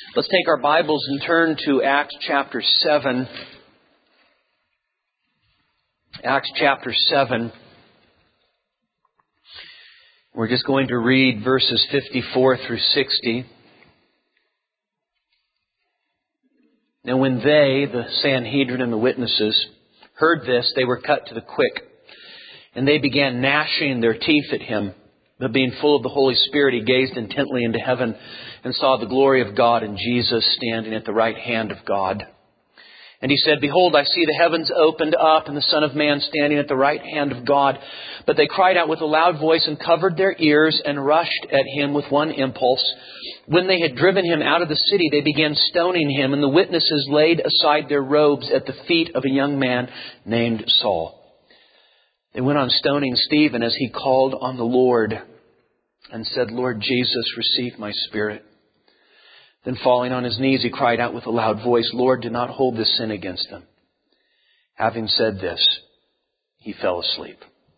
Let's take our Bibles and turn to Acts chapter 7. Acts chapter 7. We're just going to read verses 54 through 60. Now when they, the Sanhedrin and the witnesses, heard this, they were cut to the quick. And they began gnashing their teeth at him. But being full of the Holy Spirit, he gazed intently into heaven and saw the glory of God and Jesus standing at the right hand of God. And he said, Behold, I see the heavens opened up and the Son of Man standing at the right hand of God. But they cried out with a loud voice and covered their ears and rushed at him with one impulse. When they had driven him out of the city, they began stoning him, and the witnesses laid aside their robes at the feet of a young man named Saul. They went on stoning Stephen as he called on the Lord and said, Lord Jesus, receive my spirit. Then falling on his knees, he cried out with a loud voice, Lord, do not hold this sin against them. Having said this, he fell asleep.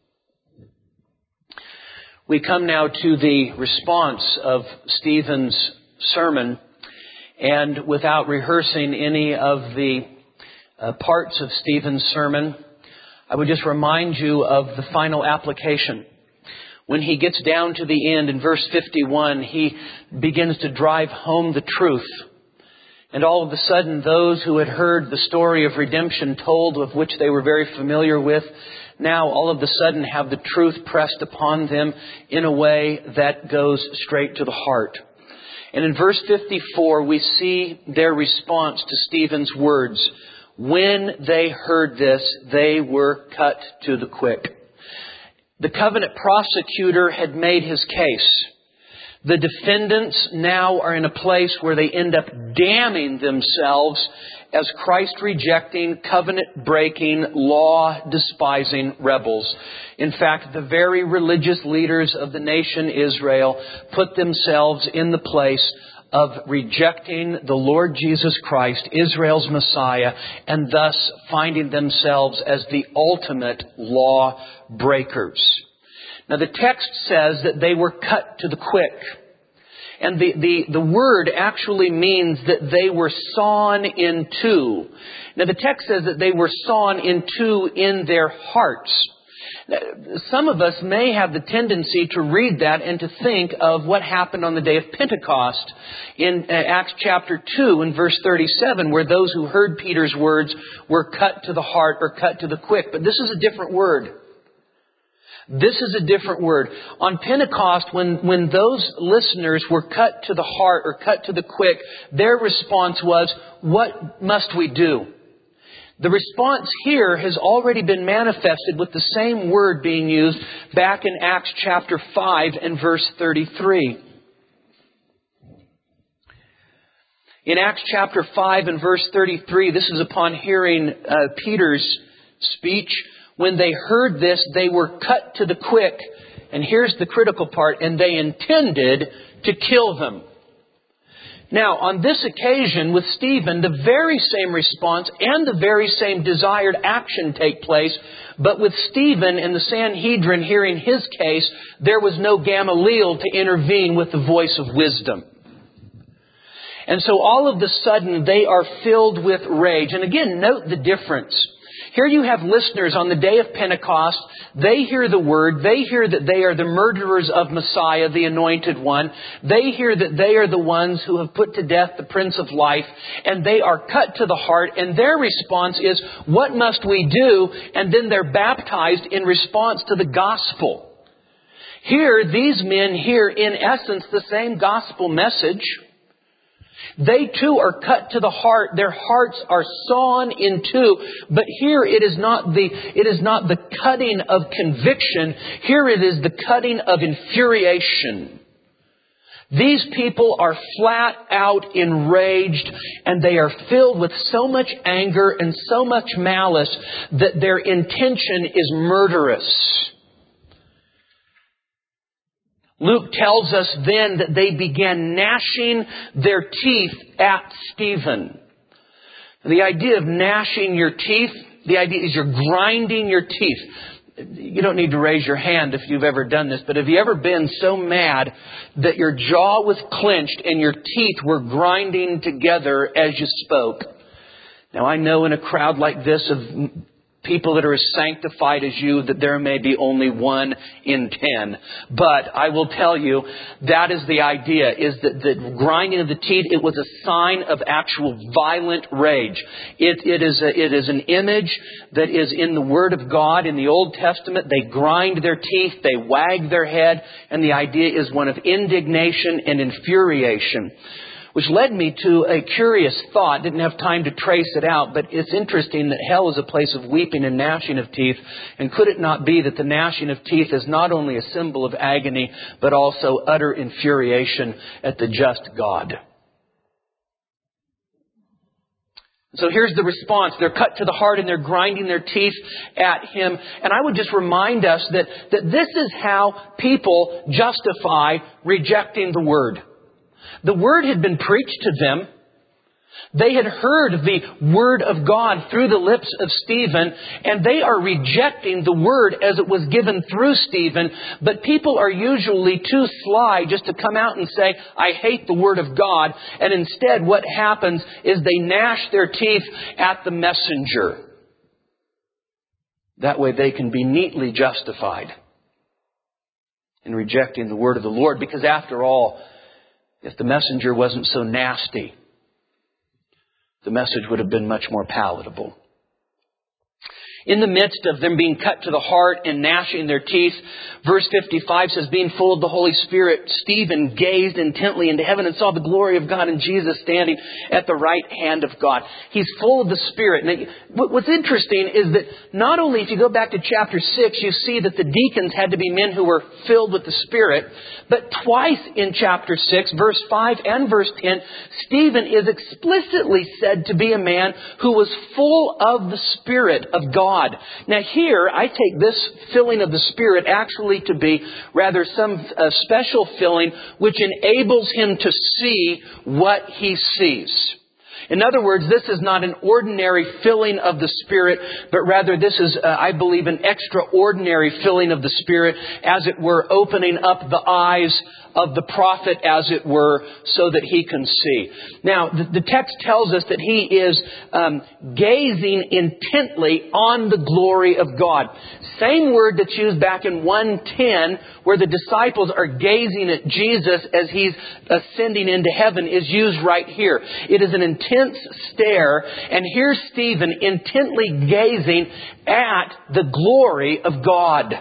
We come now to the response of Stephen's sermon, and without rehearsing any of the parts of Stephen's sermon, I would just remind you of the final application. When he gets down to the end in verse 51, he begins to drive home the truth. And all of a sudden, those who had heard the story of redemption told, of which they were very familiar with, now all of a sudden have the truth pressed upon them in a way that goes straight to the heart. And in verse 54, we see their response to Stephen's words. When they heard this, they were cut to the quick. The covenant prosecutor had made his case. The defendants now are in a place where they end up damning themselves as Christ-rejecting, covenant-breaking, law-despising rebels. In fact, the very religious leaders of the nation Israel put themselves in the place of rejecting the Lord Jesus Christ, Israel's Messiah, and thus finding themselves as the ultimate law breakers. Now the text says that they were cut to the quick. And the word actually means that they were sawn in two. Now the text says that they were sawn in two in their hearts. Some of us may have the tendency to read that and to think of what happened on the day of Pentecost in Acts chapter 2 and verse 37, where those who heard Peter's words were cut to the heart or cut to the quick. But this is a different word. This is a different word. On Pentecost, when those listeners were cut to the heart or cut to the quick, their response was, what must we do? The response here has already been manifested with the same word being used back in Acts chapter 5 and verse 33. In Acts chapter 5 and verse 33, this is upon hearing Peter's speech. When they heard this, they were cut to the quick. And here's the critical part, and they intended to kill them. Now, on this occasion with Stephen, the very same response and the very same desired action take place. But with Stephen and the Sanhedrin hearing his case, there was no Gamaliel to intervene with the voice of wisdom. And so all of a sudden they are filled with rage. And again, note the difference. Here you have listeners on the day of Pentecost. They hear the word. They hear that they are the murderers of Messiah, the Anointed One. They hear that they are the ones who have put to death the Prince of Life. And they are cut to the heart. And their response is, what must we do? And then they're baptized in response to the gospel. Here, these men hear, in essence, the same gospel message. They too are cut to the heart. Their hearts are sawn in two. But here it is not the cutting of conviction. Here it is the cutting of infuriation. These people are flat out enraged, and they are filled with so much anger and so much malice that their intention is murderous. Luke tells us then that they began gnashing their teeth at Stephen. The idea of gnashing your teeth, the idea is you're grinding your teeth. You don't need to raise your hand if you've ever done this, but have you ever been so mad that your jaw was clenched and your teeth were grinding together as you spoke? Now, I know in a crowd like this of people that are as sanctified as you that there may be only 1 in 10. But I will tell you, that is the idea, is that the grinding of the teeth, it was a sign of actual violent rage. It is an image that is in the Word of God. In the Old Testament, they grind their teeth, they wag their head, and the idea is one of indignation and infuriation. Which led me to a curious thought. Didn't have time to trace it out, but it's interesting that hell is a place of weeping and gnashing of teeth. And could it not be that the gnashing of teeth is not only a symbol of agony, but also utter infuriation at the just God? So here's the response. They're cut to the heart and they're grinding their teeth at Him. And I would just remind us that this is how people justify rejecting the Word. The Word had been preached to them. They had heard the Word of God through the lips of Stephen, and they are rejecting the Word as it was given through Stephen. But people are usually too sly just to come out and say, I hate the Word of God. And instead what happens is they gnash their teeth at the messenger. That way they can be neatly justified in rejecting the Word of the Lord. Because after all, if the messenger wasn't so nasty, the message would have been much more palatable. In the midst of them being cut to the heart and gnashing their teeth, verse 55 says, being full of the Holy Spirit, Stephen gazed intently into heaven and saw the glory of God and Jesus standing at the right hand of God. He's full of the Spirit. Now, what's interesting is that not only if you go back to chapter 6, you see that the deacons had to be men who were filled with the Spirit, but twice in chapter 6, verse 5 and verse 10, Stephen is explicitly said to be a man who was full of the Spirit of God. Now here, I take this filling of the Spirit actually to be rather some special filling which enables him to see what he sees. In other words, this is not an ordinary filling of the Spirit, but rather this is, I believe, an extraordinary filling of the Spirit, as it were, opening up the eyes of the prophet, as it were, so that he can see. Now, the text tells us that he is gazing intently on the glory of God. Same word that's used back in 1:10, where the disciples are gazing at Jesus as He's ascending into heaven, is used right here. It is an intense stare, and here's Stephen intently gazing at the glory of God.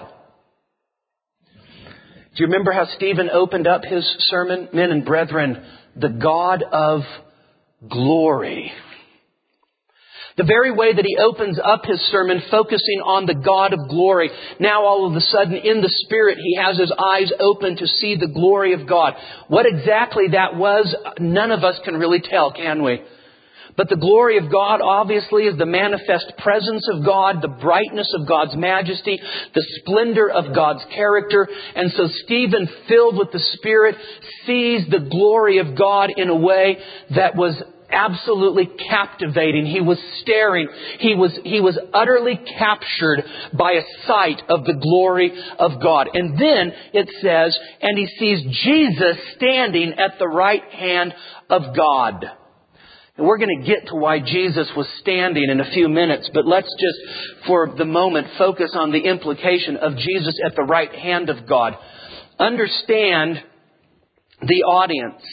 Do you remember how Stephen opened up his sermon? Men and brethren, the God of glory. The very way that he opens up his sermon, focusing on the God of glory. Now all of a sudden, in the Spirit, he has his eyes open to see the glory of God. What exactly that was, none of us can really tell, can we? But the glory of God, obviously, is the manifest presence of God, the brightness of God's majesty, the splendor of God's character. And so Stephen, filled with the Spirit, sees the glory of God in a way that was absolutely captivating. He was staring. He was utterly captured by a sight of the glory of God. And then it says, and he sees Jesus standing at the right hand of God. And we're going to get to why Jesus was standing in a few minutes, but let's just, for the moment, focus on the implication of Jesus at the right hand of God. Understand the audience.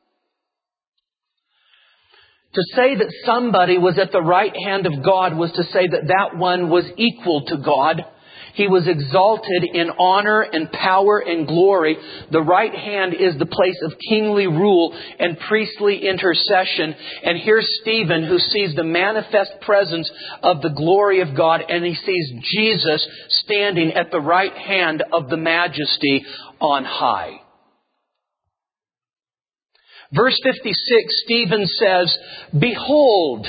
To say that somebody was at the right hand of God was to say that that one was equal to God. He was exalted in honor and power and glory. The right hand is the place of kingly rule and priestly intercession. And here's Stephen, who sees the manifest presence of the glory of God, and he sees Jesus standing at the right hand of the majesty on high. Verse 56, Stephen says, "Behold."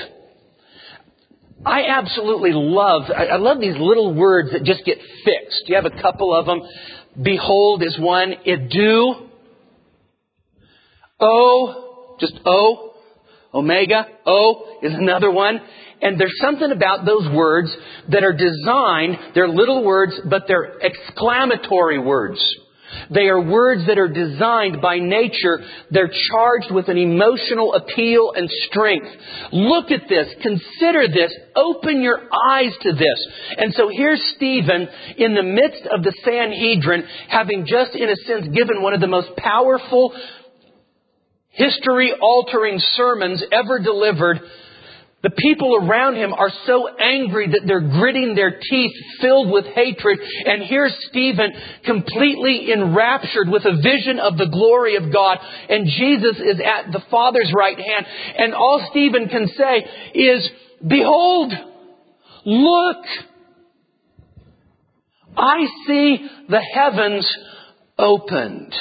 I absolutely love these little words that just get fixed. You have a couple of them. Behold is one. Idu. Oh, just oh. Omega, O is another one. And there's something about those words that are designed, they're little words, but they're exclamatory words. They are words that are designed by nature. They're charged with an emotional appeal and strength. Look at this. Consider this. Open your eyes to this. And so here's Stephen in the midst of the Sanhedrin, having just, in a sense, given one of the most powerful, history-altering sermons ever delivered. The people around him are so angry that they're gritting their teeth, filled with hatred. And here's Stephen completely enraptured with a vision of the glory of God. And Jesus is at the Father's right hand. And all Stephen can say is, behold, look, I see the heavens opened.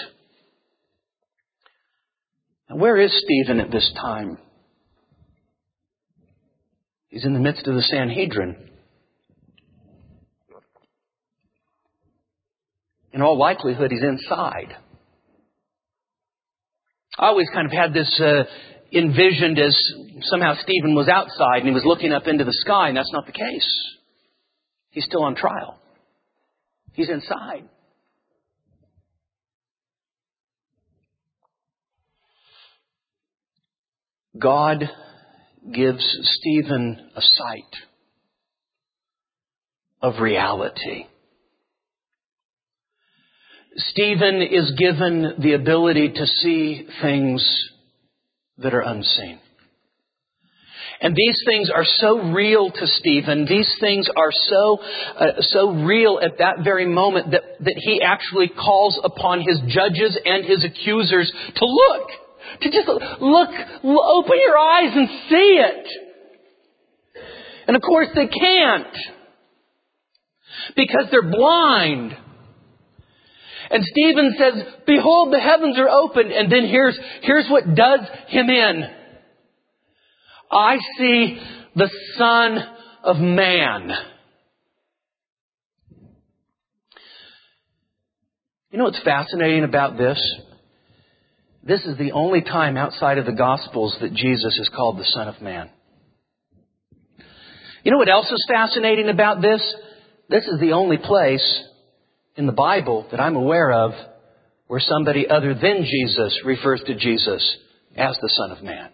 Now, where is Stephen at this time? He's in the midst of the Sanhedrin. In all likelihood, he's inside. I always kind of had this envisioned as somehow Stephen was outside and he was looking up into the sky, and that's not the case. He's still on trial. He's inside. God gives Stephen a sight of reality. Stephen is given the ability to see things that are unseen. And these things are so real to Stephen. These things are so real at that very moment that he actually calls upon his judges and his accusers to look. To just look, open your eyes and see it. And of course they can't. Because they're blind. And Stephen says, behold, the heavens are opened. And then here's what does him in. I see the Son of Man. You know what's fascinating about this? This is the only time outside of the Gospels that Jesus is called the Son of Man. You know what else is fascinating about this? This is the only place in the Bible that I'm aware of where somebody other than Jesus refers to Jesus as the Son of Man.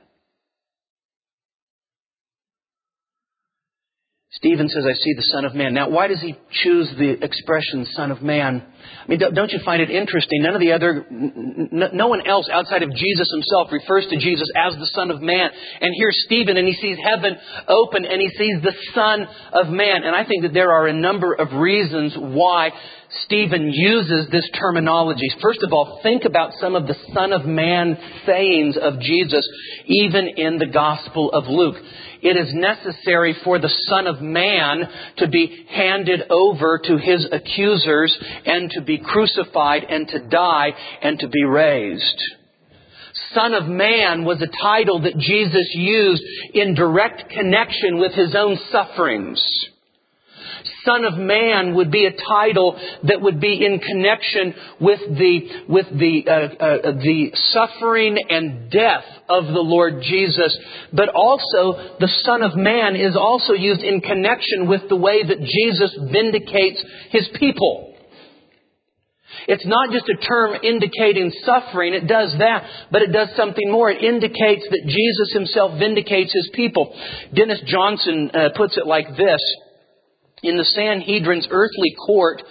Stephen says, I see the Son of Man. Now, why does he choose the expression Son of Man? I mean, don't you find it interesting? No one else outside of Jesus himself refers to Jesus as the Son of Man. And here's Stephen, and he sees heaven open, and he sees the Son of Man. And I think that there are a number of reasons why Stephen uses this terminology. First of all, think about some of the Son of Man sayings of Jesus, even in the Gospel of Luke. It is necessary for the Son of Man to be handed over to his accusers and to be crucified and to die and to be raised. Son of Man was a title that Jesus used in direct connection with his own sufferings. Son of Man would be a title that would be in connection with the suffering and death of the Lord Jesus. But also, the Son of Man is also used in connection with the way that Jesus vindicates his people. It's not just a term indicating suffering. It does that, but it does something more. It indicates that Jesus himself vindicates his people. Dennis Johnson puts it like this. In the Sanhedrin's earthly court,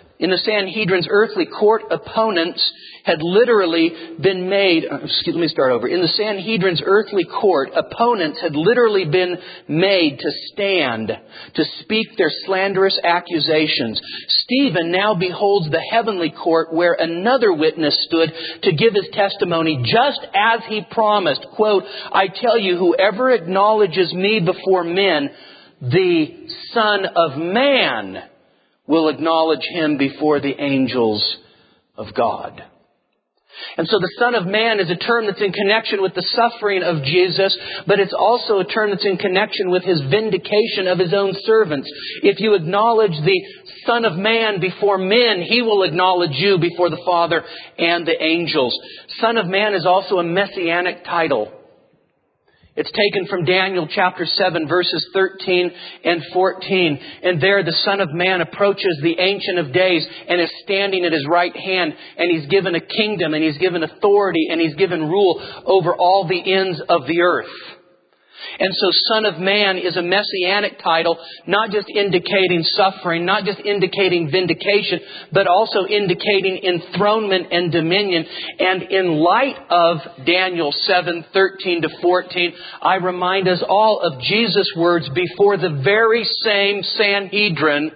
opponents had literally been made... In the Sanhedrin's earthly court, opponents had literally been made to stand, to speak their slanderous accusations. Stephen now beholds the heavenly court where another witness stood to give his testimony just as he promised. Quote, I tell you, whoever acknowledges me before men, the Son of Man will acknowledge him before the angels of God. And so the Son of Man is a term that's in connection with the suffering of Jesus, but it's also a term that's in connection with his vindication of his own servants. If you acknowledge the Son of Man before men, he will acknowledge you before the Father and the angels. Son of Man is also a messianic title. It's taken from Daniel chapter 7, verses 13 and 14. And there the Son of Man approaches the Ancient of Days and is standing at His right hand. And He's given a kingdom, and He's given authority, and He's given rule over all the ends of the earth. And so Son of Man is a messianic title, not just indicating suffering, not just indicating vindication, but also indicating enthronement and dominion. And in light of Daniel 7:13 to 14, I remind us all of Jesus' words before the very same Sanhedrin.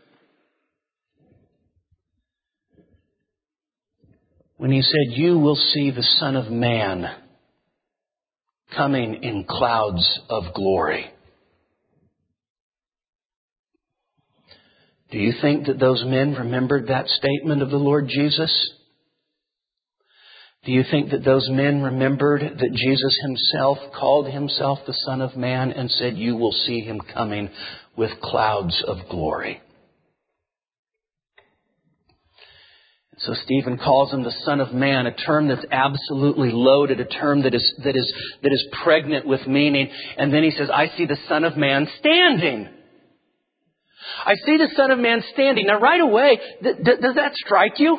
When He said, "You will see the Son of Man coming in clouds of glory." Do you think that those men remembered that statement of the Lord Jesus? Do you think that those men remembered that Jesus Himself called Himself the Son of Man and said, "You will see Him coming with clouds of glory"? So Stephen calls Him the Son of Man, a term that's absolutely loaded, a term that is pregnant with meaning. And then he says, "I see the Son of Man standing." I see the Son of Man standing. Now right away, does that strike you?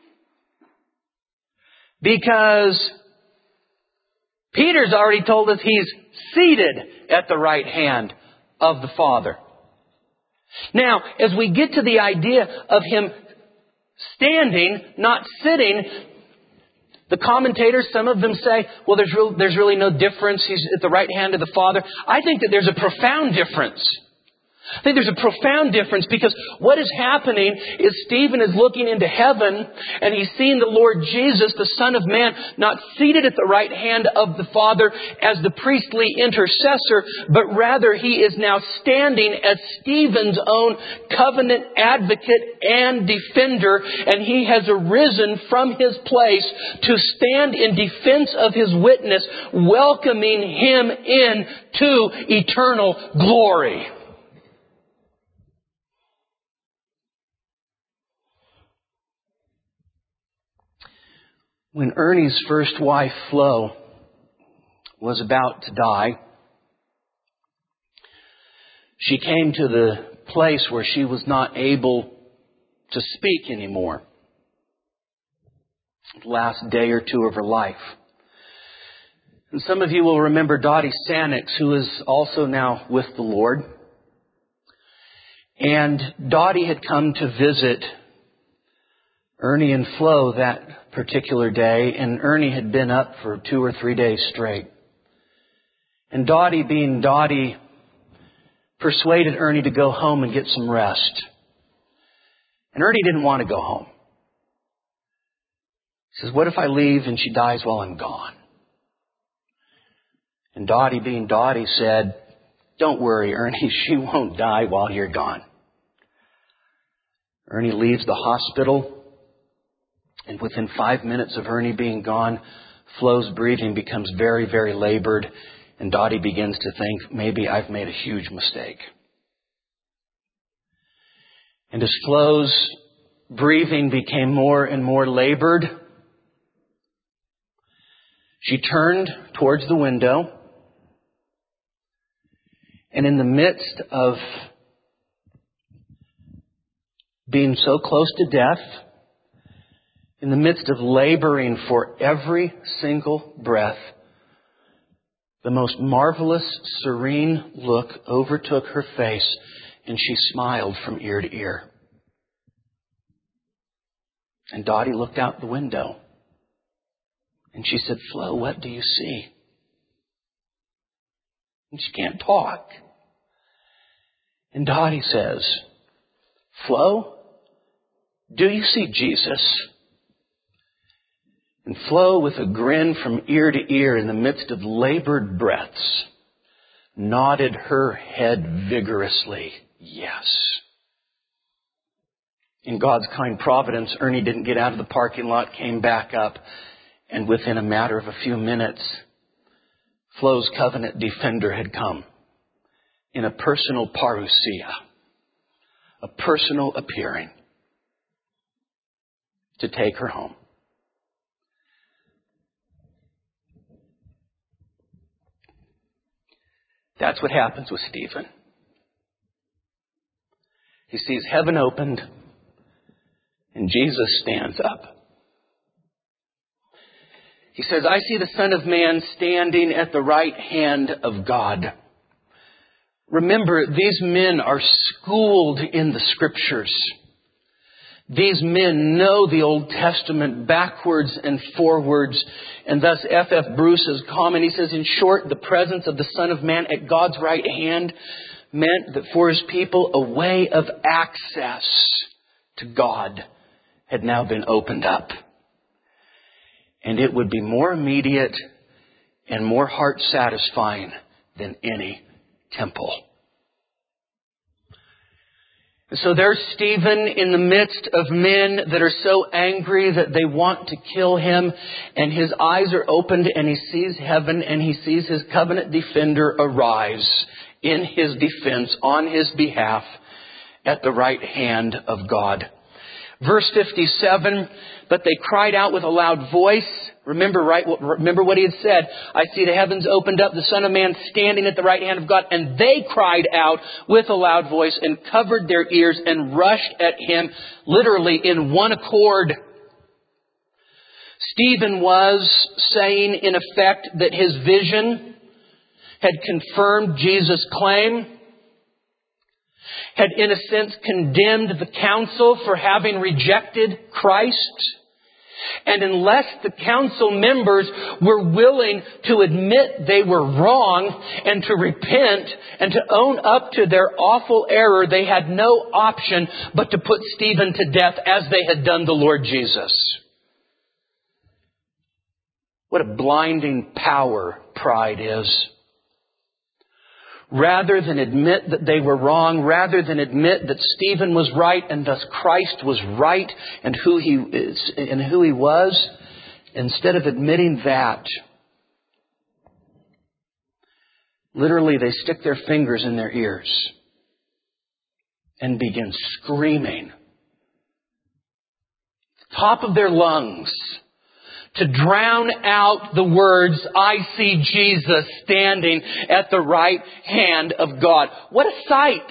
Because Peter's already told us He's seated at the right hand of the Father. Now, as we get to the idea of Him standing, not sitting, the commentators, some of them say, well, there's really no difference. He's at the right hand of the Father. I think that there's a profound difference. I think there's a profound difference, because what is happening is Stephen is looking into heaven and he's seeing the Lord Jesus, the Son of Man, not seated at the right hand of the Father as the priestly intercessor, but rather He is now standing as Stephen's own covenant advocate and defender, and he has arisen from his place to stand in defense of his witness, welcoming him in to eternal glory. When Ernie's first wife, Flo, was about to die, she came to the place where she was not able to speak anymore. The last day or two of her life. And some of you will remember Dottie Sanix, who is also now with the Lord. And Dottie had come to visit Ernie and Flo that particular day, and Ernie had been up for 2 or 3 days straight. And Dottie, being Dottie, persuaded Ernie to go home and get some rest. And Ernie didn't want to go home. He says, "What if I leave and she dies while I'm gone?" And Dottie, being Dottie, said, "Don't worry, Ernie, she won't die while you're gone." Ernie leaves the hospital. And within 5 minutes of Ernie being gone, Flo's breathing becomes very, very labored. And Dottie begins to think, maybe I've made a huge mistake. And as Flo's breathing became more and more labored, she turned towards the window. And in the midst of being so close to death, in the midst of laboring for every single breath, the most marvelous, serene look overtook her face, and she smiled from ear to ear. And Dottie looked out the window, and she said, "Flo, what do you see?" And she can't talk. And Dottie says, "Flo, do you see Jesus?" And Flo, with a grin from ear to ear in the midst of labored breaths, nodded her head vigorously, yes. In God's kind providence, Ernie didn't get out of the parking lot, came back up, and within a matter of a few minutes, Flo's covenant defender had come in a personal parousia, a personal appearing, to take her home. That's what happens with Stephen. He sees heaven opened, and Jesus stands up. He says, I see the Son of Man standing at the right hand of God. Remember, these men are schooled in the Scriptures. These men know the Old Testament backwards and forwards. And thus F.F. Bruce's comment, he says, in short, the presence of the Son of Man at God's right hand meant that for His people, a way of access to God had now been opened up. And it would be more immediate and more heart satisfying than any temple. So there's Stephen in the midst of men that are so angry that they want to kill him. And his eyes are opened and he sees heaven and he sees his covenant defender arise in his defense on his behalf at the right hand of God. Verse 57, but they cried out with a loud voice. Remember what he had said. I see the heavens opened up, the Son of Man standing at the right hand of God. And they cried out with a loud voice and covered their ears and rushed at him literally in one accord. Stephen was saying in effect that his vision had confirmed Jesus' claim, had in a sense condemned the council for having rejected Christ. And unless the council members were willing to admit they were wrong and to repent and to own up to their awful error, they had no option but to put Stephen to death as they had done the Lord Jesus. What a blinding power pride is. Rather than admit that they were wrong, rather than admit that Stephen was right and thus Christ was right and who he is and who he was, instead of admitting that, literally they stick their fingers in their ears and begin screaming, top of their lungs, to drown out the words, I see Jesus standing at the right hand of God. What a sight!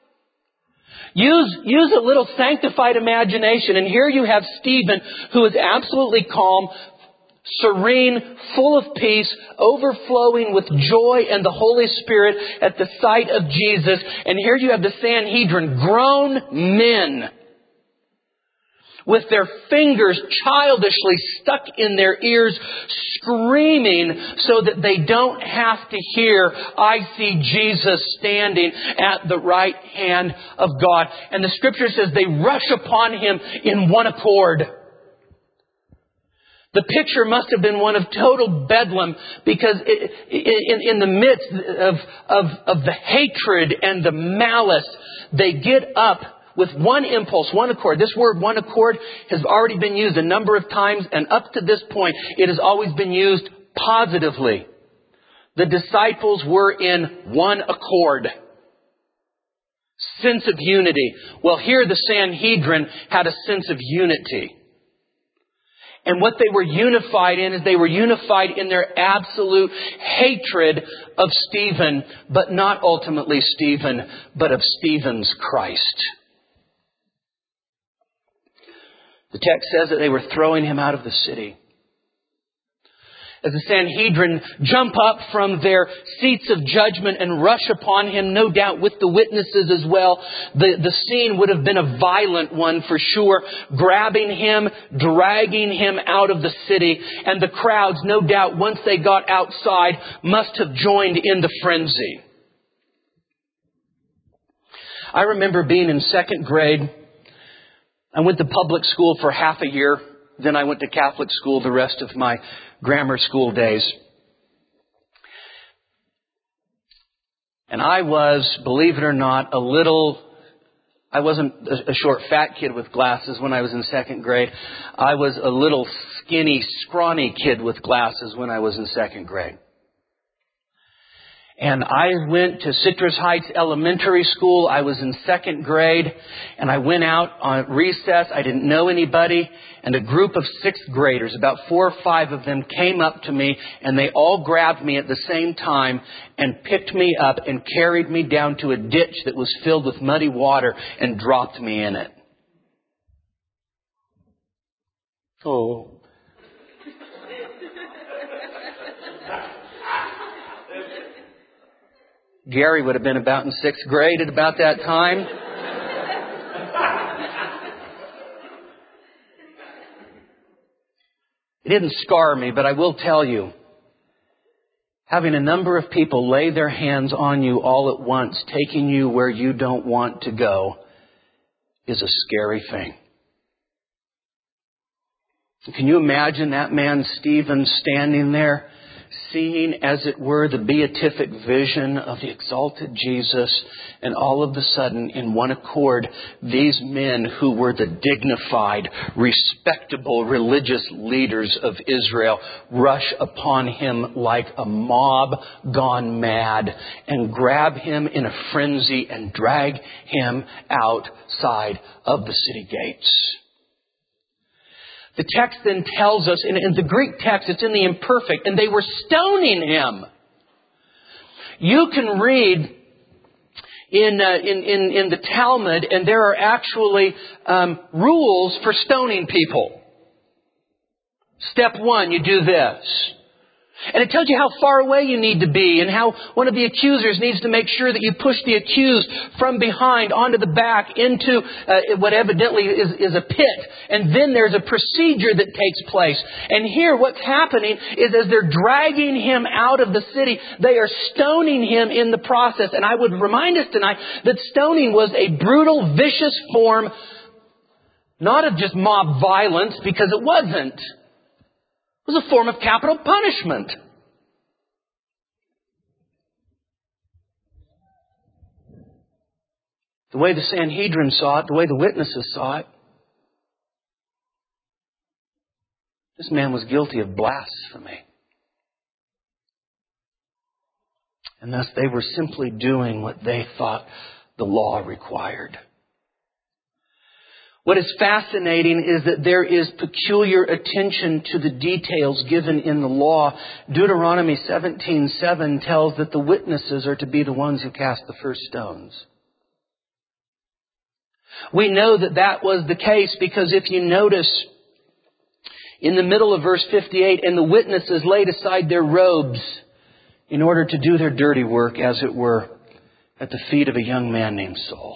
Use a little sanctified imagination. And here you have Stephen, who is absolutely calm, serene, full of peace, overflowing with joy and the Holy Spirit at the sight of Jesus. And here you have the Sanhedrin, grown men, with their fingers childishly stuck in their ears, screaming so that they don't have to hear, I see Jesus standing at the right hand of God. And the Scripture says they rush upon Him in one accord. The picture must have been one of total bedlam, because in the midst of the hatred and the malice, they get up with one impulse, one accord. This word, one accord, has already been used a number of times, and up to this point, it has always been used positively. The disciples were in one accord. Sense of unity. Well, here the Sanhedrin had a sense of unity. And what they were unified in is they were unified in their absolute hatred of Stephen, but not ultimately Stephen, but of Stephen's Christ. The text says that they were throwing him out of the city. As the Sanhedrin jump up from their seats of judgment and rush upon him, no doubt with the witnesses as well, the scene would have been a violent one for sure, grabbing him, dragging him out of the city. And the crowds, no doubt, once they got outside, must have joined in the frenzy. I remember being in second grade. I went to public school for half a year. Then I went to Catholic school the rest of my grammar school days. And I was, believe it or not, I wasn't a short fat kid with glasses when I was in second grade. I was a little skinny, scrawny kid with glasses when I was in second grade. And I went to Citrus Heights Elementary School. I was in second grade, and I went out on recess. I didn't know anybody, and a group of sixth graders, about 4 or 5 of them, came up to me, and they all grabbed me at the same time and picked me up and carried me down to a ditch that was filled with muddy water and dropped me in it. Oh. Gary would have been about in 6th grade at about that time. It didn't scar me, but I will tell you, having a number of people lay their hands on you all at once, taking you where you don't want to go, is a scary thing. Can you imagine that man Stephen standing there, seeing, as it were, the beatific vision of the exalted Jesus, and all of a sudden, in one accord, these men who were the dignified, respectable religious leaders of Israel rush upon him like a mob gone mad and grab him in a frenzy and drag him outside of the city gates. The text then tells us, in the Greek text, it's in the imperfect, and they were stoning him. You can read in the Talmud, and there are actually rules for stoning people. Step 1, you do this. And it tells you how far away you need to be, and how one of the accusers needs to make sure that you push the accused from behind onto the back into what evidently is a pit. And then there's a procedure that takes place. And here what's happening is, as they're dragging him out of the city, they are stoning him in the process. And I would remind us tonight that stoning was a brutal, vicious form, not of just mob violence, because it wasn't. It was a form of capital punishment. The way the Sanhedrin saw it, the way the witnesses saw it, this man was guilty of blasphemy. And thus they were simply doing what they thought the law required. What is fascinating is that there is peculiar attention to the details given in the law. Deuteronomy 17:7 tells that the witnesses are to be the ones who cast the first stones. We know that that was the case because if you notice in the middle of verse 58, and the witnesses laid aside their robes in order to do their dirty work, as it were, at the feet of a young man named Saul.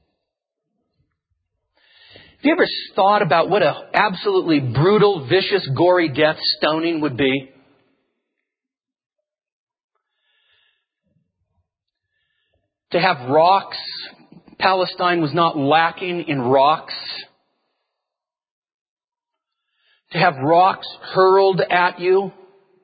Have you ever thought about what an absolutely brutal, vicious, gory death stoning would be? To have rocks. Palestine was not lacking in rocks. To have rocks hurled at you.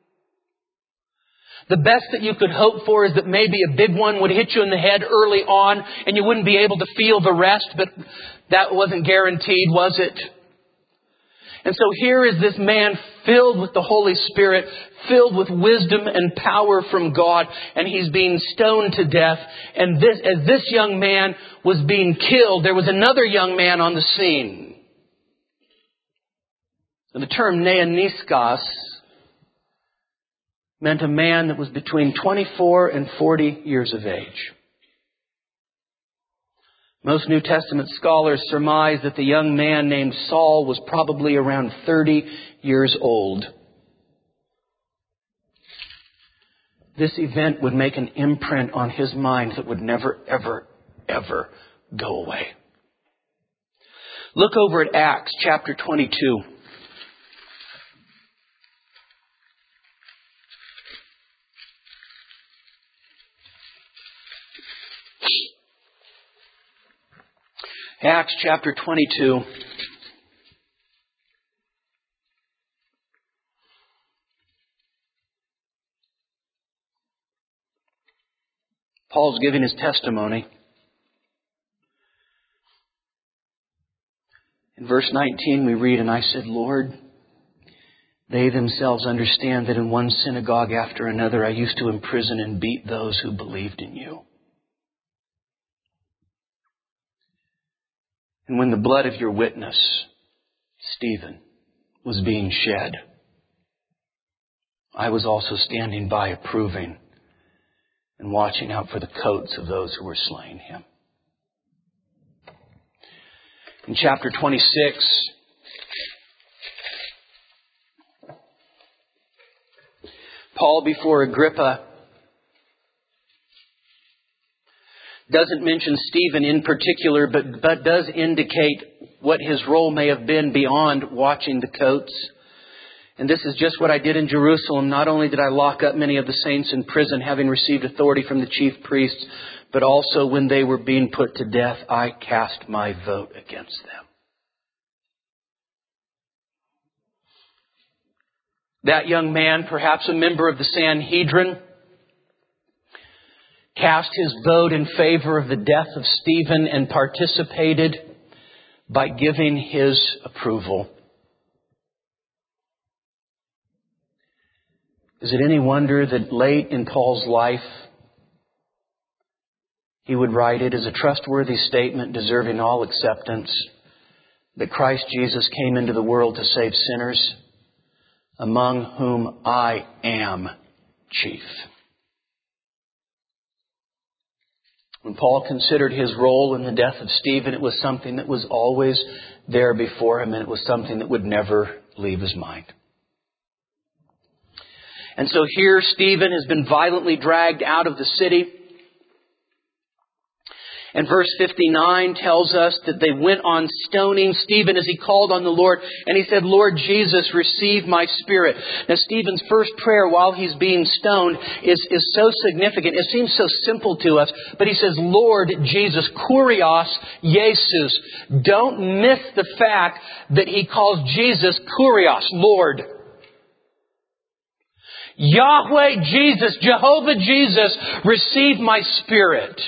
The best that you could hope for is that maybe a big one would hit you in the head early on and you wouldn't be able to feel the rest, but that wasn't guaranteed, was it? And so here is this man filled with the Holy Spirit, filled with wisdom and power from God, and he's being stoned to death. And as this young man was being killed, there was another young man on the scene. And the term neoniskos meant a man that was between 24 and 40 years of age. Most New Testament scholars surmise that the young man named Saul was probably around 30 years old. This event would make an imprint on his mind that would never, ever, ever go away. Look over at Acts chapter 22. Acts chapter 22. Paul's giving his testimony. In verse 19 we read, "And I said, Lord, They themselves understand that in one synagogue after another I used to imprison and beat those who believed in you. And when the blood of your witness, Stephen, was being shed, I was also standing by approving and watching out for the coats of those who were slaying him. In chapter 26, Paul before Agrippa doesn't mention Stephen in particular, but does indicate what his role may have been beyond watching the coats. And this is just what I did in Jerusalem. Not only did I lock up many of the saints in prison, having received authority from the chief priests, but also when they were being put to death, I cast my vote against them. That young man, perhaps a member of the Sanhedrin, cast his vote in favor of the death of Stephen and participated by giving his approval. Is it any wonder that late in Paul's life, he would write it as a trustworthy statement deserving all acceptance that Christ Jesus came into the world to save sinners, among whom I am chief. When Paul considered his role in the death of Stephen, it was something that was always there before him, and it was something that would never leave his mind. And so here Stephen has been violently dragged out of the city. And verse 59 tells us that they went on stoning Stephen as he called on the Lord. And he said, Lord Jesus, receive my spirit. Now Stephen's first prayer while he's being stoned is so significant. It seems so simple to us. But he says, Lord Jesus, Kurios Jesus. Don't miss the fact that he calls Jesus Kurios, Lord. Yahweh Jesus, Jehovah Jesus, receive my spirit.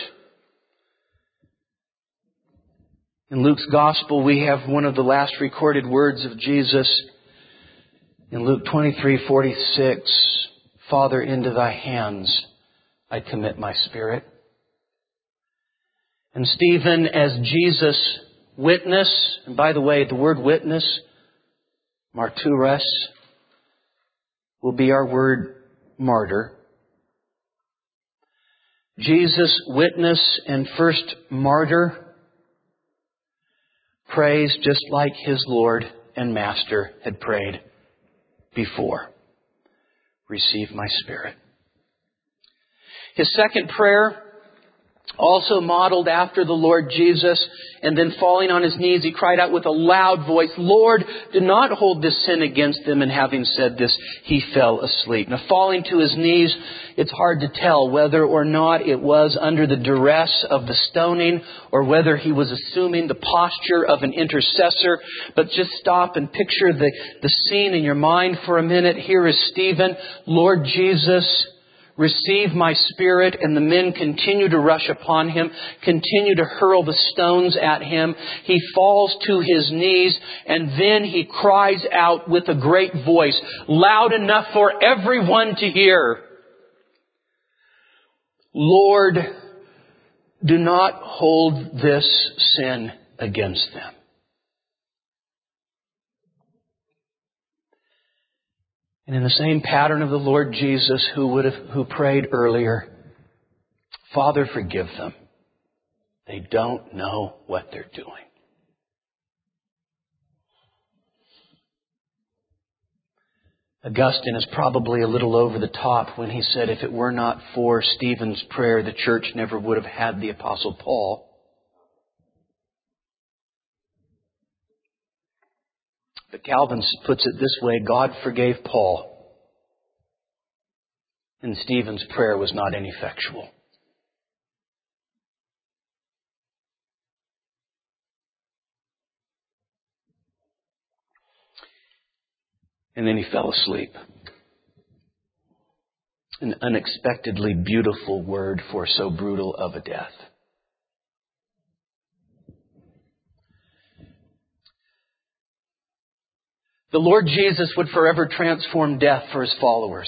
In Luke's Gospel, we have one of the last recorded words of Jesus. In Luke 23:46, Father, into thy hands I commit my spirit. And Stephen, as Jesus' witness, and by the way, the word witness, martyros, will be our word martyr. Jesus' witness and first martyr prays just like his Lord and Master had prayed before. Receive my spirit. His second prayer, also modeled after the Lord Jesus, and then falling on his knees, he cried out with a loud voice, Lord, do not hold this sin against them. And having said this, he fell asleep. Now, falling to his knees, it's hard to tell whether or not it was under the duress of the stoning or whether he was assuming the posture of an intercessor. But just stop and picture the scene in your mind for a minute. Here is Stephen. Lord Jesus, receive my spirit. And the men continue to rush upon him, continue to hurl the stones at him. He falls to his knees, and then he cries out with a great voice, loud enough for everyone to hear, Lord, do not hold this sin against them. And in the same pattern of the Lord Jesus who prayed earlier, Father, forgive them. They don't know what they're doing. Augustine is probably a little over the top when he said if it were not for Stephen's prayer, the church never would have had the Apostle Paul. But Calvin puts it this way, God forgave Paul, and Stephen's prayer was not ineffectual. And then he fell asleep. An unexpectedly beautiful word for so brutal of a death. The Lord Jesus would forever transform death for His followers.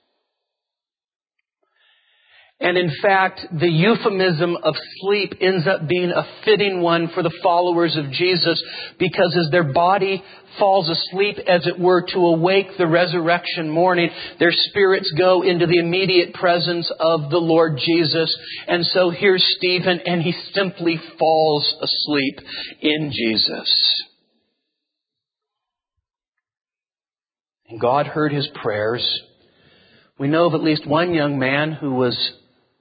And in fact, the euphemism of sleep ends up being a fitting one for the followers of Jesus, because as their body falls asleep, as it were, to awake the resurrection morning, their spirits go into the immediate presence of the Lord Jesus. And so here's Stephen, and he simply falls asleep in Jesus. And God heard his prayers. We know of at least one young man who was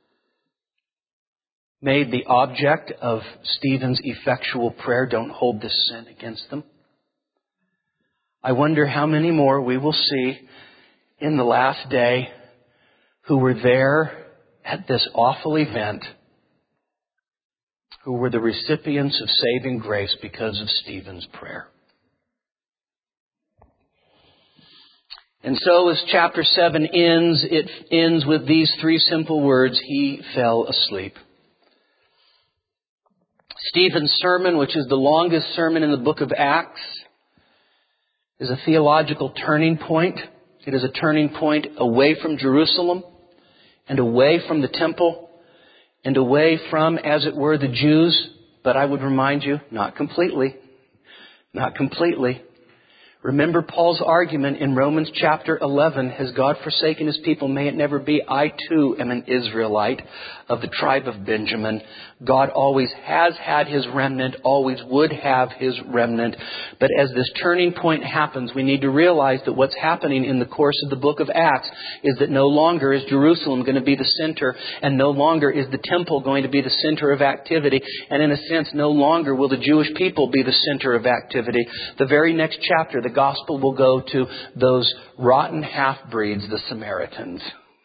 made the object of Stephen's effectual prayer. Don't hold this sin against them. I wonder how many more we will see in the last day who were there at this awful event, who were the recipients of saving grace because of Stephen's prayer. And so as chapter 7 ends, it ends with these three simple words: he fell asleep. Stephen's sermon, which is the longest sermon in the book of Acts, is a theological turning point. It is a turning point away from Jerusalem and away from the temple and away from, as it were, the Jews. But I would remind you, not completely. Not completely. Remember Paul's argument in Romans chapter 11, has God forsaken His people? May it never be. I too am an Israelite of the tribe of Benjamin. God always has had His remnant, always would have His remnant. But as this turning point happens, we need to realize that what's happening in the course of the book of Acts is that no longer is Jerusalem going to be the center, and no longer is the temple going to be the center of activity. And in a sense, no longer will the Jewish people be the center of activity. The very next chapter, the gospel will go to those rotten half-breeds, the Samaritans.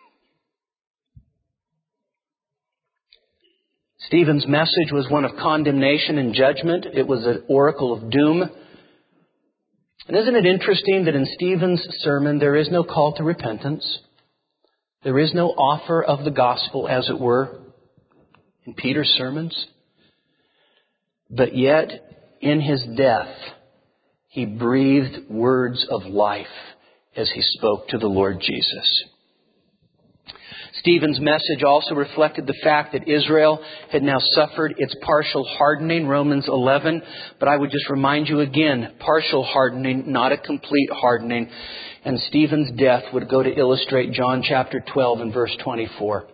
Stephen's message was one of condemnation and judgment. It was an oracle of doom. And isn't it interesting that in Stephen's sermon there is no call to repentance? There is no offer of the gospel, as it were, in Peter's sermons. But yet, in His death, He breathed words of life as He spoke to the Lord Jesus. Stephen's message also reflected the fact that Israel had now suffered its partial hardening, Romans 11. But I would just remind you again, partial hardening, not a complete hardening. And Stephen's death would go to illustrate John chapter 12 and verse 24.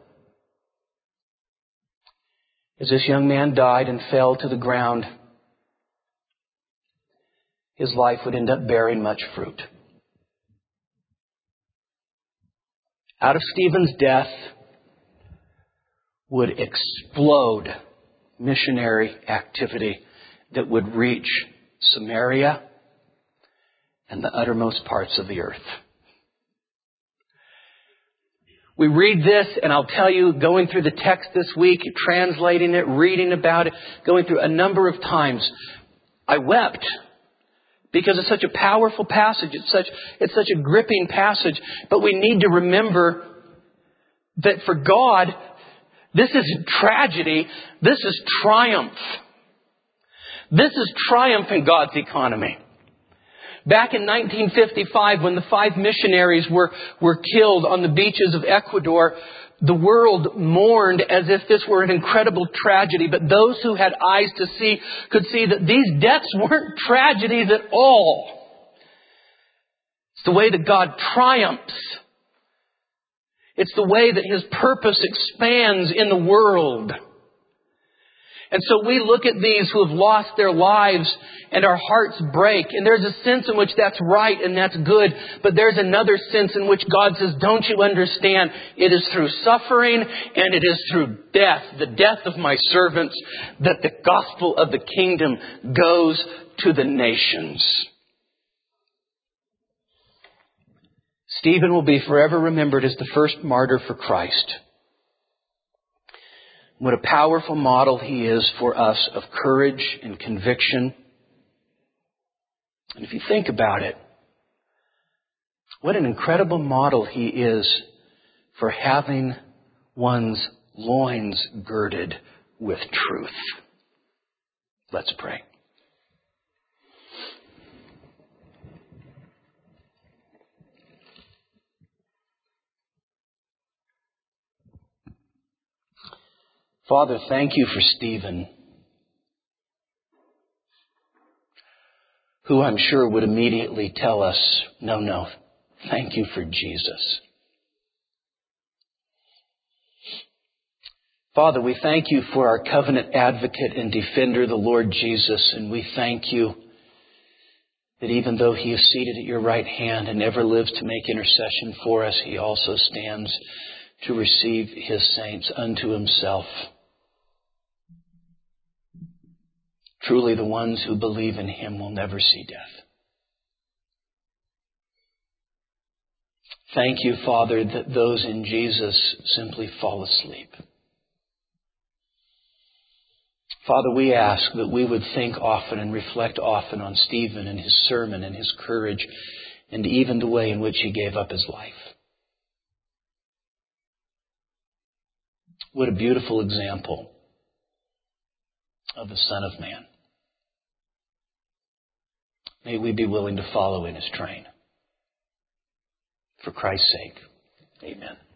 As this young man died and fell to the ground, his life would end up bearing much fruit. Out of Stephen's death would explode missionary activity that would reach Samaria and the uttermost parts of the earth. We read this, and I'll tell you, going through the text this week, translating it, reading about it, going through a number of times, I wept. Because it's such a powerful passage. It's such a gripping passage. But we need to remember that for God, this isn't tragedy. This is triumph. This is triumph in God's economy. Back in 1955, when the 5 missionaries were killed on the beaches of Ecuador, the world mourned as if this were an incredible tragedy. But those who had eyes to see could see that these deaths weren't tragedies at all. It's the way that God triumphs. It's the way that His purpose expands in the world. And so we look at these who have lost their lives and our hearts break. And there's a sense in which that's right and that's good. But there's another sense in which God says, don't you understand? It is through suffering and it is through death, the death of my servants, that the gospel of the kingdom goes to the nations. Stephen will be forever remembered as the first martyr for Christ. What a powerful model he is for us of courage and conviction. And if you think about it, what an incredible model he is for having one's loins girded with truth. Let's pray. Father, thank you for Stephen, who I'm sure would immediately tell us, no, thank you for Jesus. Father, we thank you for our covenant advocate and defender, the Lord Jesus, and we thank you that even though he is seated at your right hand and ever lives to make intercession for us, he also stands to receive his saints unto himself. Truly, the ones who believe in him will never see death. Thank you, Father, that those in Jesus simply fall asleep. Father, we ask that we would think often and reflect often on Stephen and his sermon and his courage and even the way in which he gave up his life. What a beautiful example of the Son of Man. May we be willing to follow in his train. For Christ's sake, amen.